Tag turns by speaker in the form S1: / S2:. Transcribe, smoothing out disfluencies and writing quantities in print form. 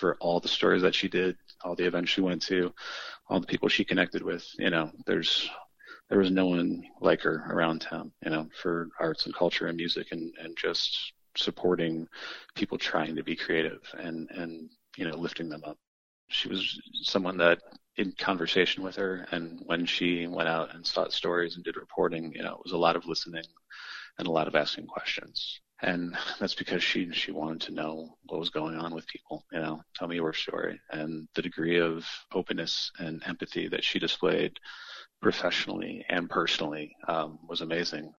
S1: for all the stories that she did, all the events she went to, all the people she connected with. There was no one like her around town, for arts and culture and music and just supporting people trying to be creative and lifting them up. She was someone that in conversation with her, and when she went out and sought stories and did reporting, it was a lot of listening and a lot of asking questions. And that's because she wanted to know what was going on with people, tell me your story. And the degree of openness and empathy that she displayed professionally and personally was amazing.